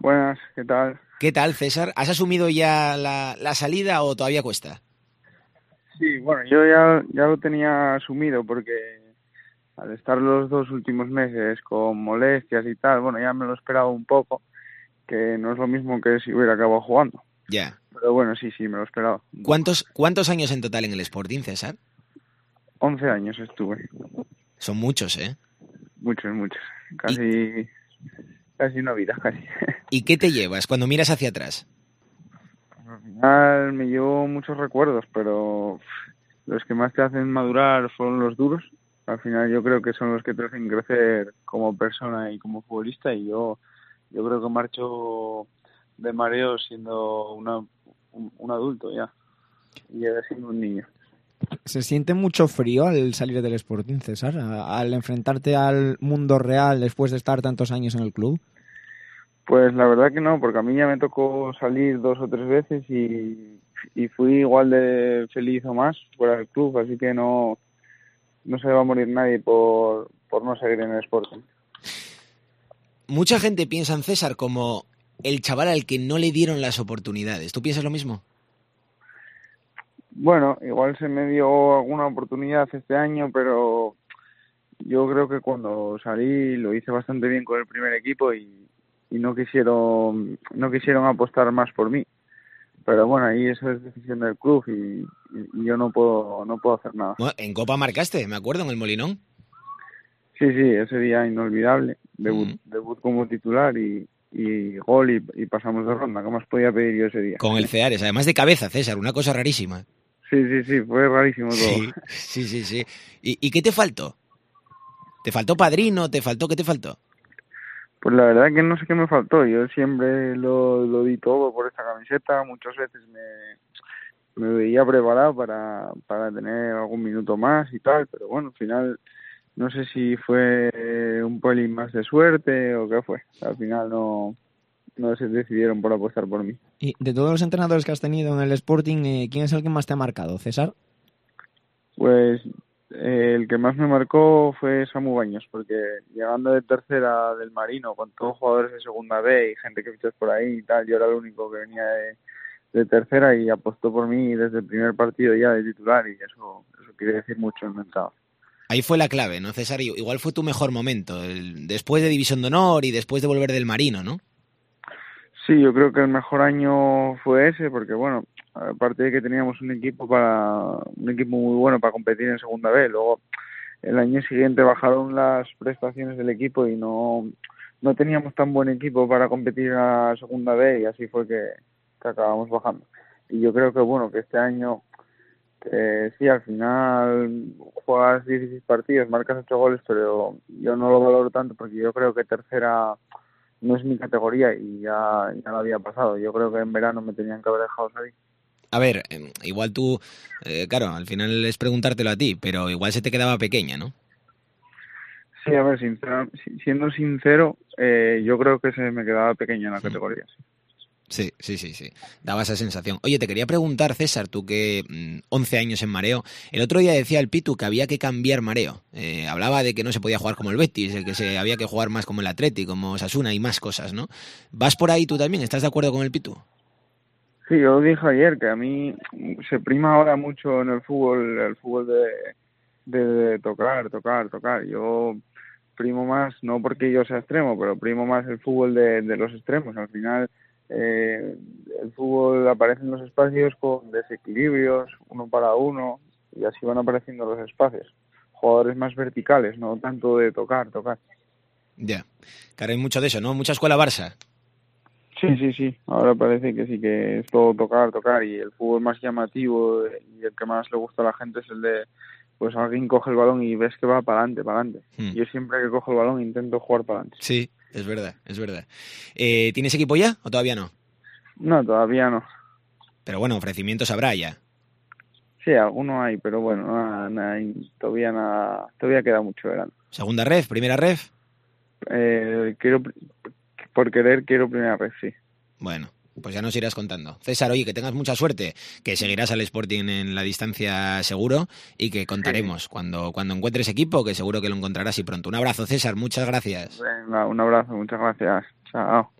Buenas, ¿qué tal? ¿Qué tal, César? ¿Has asumido ya la salida o todavía cuesta? Sí, bueno, yo ya lo tenía asumido porque al estar los 2 últimos meses con molestias y tal, bueno, ya me lo esperaba un poco, que no es lo mismo que si hubiera acabado jugando. Ya. Pero bueno, sí, me lo esperaba un poco. ¿Cuántos años en total en el Sporting, César? 11 años estuve, Son muchos, ¿eh? muchos, ¿Y, casi una vida, casi. y qué te llevas cuando miras hacia atrás? Al final me llevo muchos recuerdos, pero los que más te hacen madurar fueron los duros. Al final yo creo que son los que te hacen crecer como persona y como futbolista, y yo creo que marcho de mareo siendo un adulto ya, y llegué siendo un niño. ¿Se siente mucho frío al salir del Sporting, César? Al enfrentarte al mundo real después de estar tantos años en el club. Pues la verdad que no, porque a mí ya me tocó salir 2 o 3 veces y fui igual de feliz o más fuera del club, así que no se va a morir nadie por no seguir en el Sporting. Mucha gente piensa en César como el chaval al que no le dieron las oportunidades. ¿Tú piensas lo mismo? Bueno, igual se me dio alguna oportunidad este año, pero yo creo que cuando salí lo hice bastante bien con el primer equipo y no quisieron apostar más por mí. Pero bueno, ahí eso es decisión del club y yo no puedo hacer nada. Bueno, en Copa marcaste, me acuerdo, en el Molinón. Sí, ese día inolvidable, Mm. debut como titular y gol y pasamos de ronda. ¿Qué más podía pedir yo ese día? Con el Ceares, además de cabeza, César, una cosa rarísima. Sí, fue rarísimo todo. Sí, sí. ¿Y qué te faltó? ¿Te faltó padrino? ¿Qué te faltó? Pues la verdad que no sé qué me faltó. Yo siempre lo di todo por esta camiseta. Muchas veces me veía preparado para tener algún minuto más y tal, pero bueno, al final no sé si fue un pelín más de suerte o qué fue. Al final no se decidieron por apostar por mí. Y de todos los entrenadores que has tenido en el Sporting, ¿quién es el que más te ha marcado, César? Pues el que más me marcó fue Samu Baños, porque llegando de tercera del Marino, con todos jugadores de segunda B y gente que fichas por ahí y tal, yo era el único que venía de tercera y apostó por mí desde el primer partido ya de titular, y eso quiere decir mucho en el mercado. Ahí fue la clave, ¿no, César? Igual fue tu mejor momento, después de División de Honor y después de volver del Marino, ¿no? Sí, yo creo que el mejor año fue ese, porque bueno, aparte de que teníamos un equipo muy bueno para competir en segunda B, luego el año siguiente bajaron las prestaciones del equipo y no teníamos tan buen equipo para competir en la segunda B, y así fue que acabamos bajando. Y yo creo que bueno, que este año sí, al final juegas 16 partidos, marcas 8 goles, pero yo no lo valoro tanto porque yo creo que tercera no es mi categoría y ya lo había pasado. Yo creo que en verano me tenían que haber dejado salir. A ver, igual tú, claro, al final es preguntártelo a ti, pero igual se te quedaba pequeña, ¿no? Sí, a ver, siendo sincero, yo creo que se me quedaba pequeño en la categoría. Sí. Sí. Daba esa sensación. Oye, te quería preguntar, César, tú que 11 años en Mareo, el otro día decía el Pitu que había que cambiar Mareo. Hablaba de que no se podía jugar como el Betis, de que se había que jugar más como el Atleti, como Osasuna y más cosas, ¿no? ¿Vas por ahí tú también? ¿Estás de acuerdo con el Pitu? Sí, yo dije ayer que a mí se prima ahora mucho en el fútbol de tocar. Yo primo más, no porque yo sea extremo, pero primo más el fútbol de los extremos. Al final, el fútbol aparece en los espacios con desequilibrios, uno para uno, y así van apareciendo los espacios. Jugadores más verticales, no tanto de tocar. Ya. Claro, hay mucho de eso, ¿no? Mucha escuela Barça. Sí. Ahora parece que sí, que es todo tocar, y el fútbol más llamativo y el que más le gusta a la gente es el de, pues alguien coge el balón y ves que va para adelante. Hmm. Yo siempre que cojo el balón intento jugar para adelante. Sí, es verdad. ¿Tienes equipo ya o todavía no? No, todavía no. Pero bueno, ofrecimientos habrá ya. Sí, alguno hay, pero bueno, todavía queda mucho verano. ¿Segunda ref? ¿Primera ref? Quiero primera vez, sí. Bueno, pues ya nos irás contando. César, oye, que tengas mucha suerte, que seguirás al Sporting en la distancia seguro y que contaremos Sí. cuando encuentres equipo, que seguro que lo encontrarás y pronto. Un abrazo, César, muchas gracias. Venga, un abrazo, muchas gracias. Chao.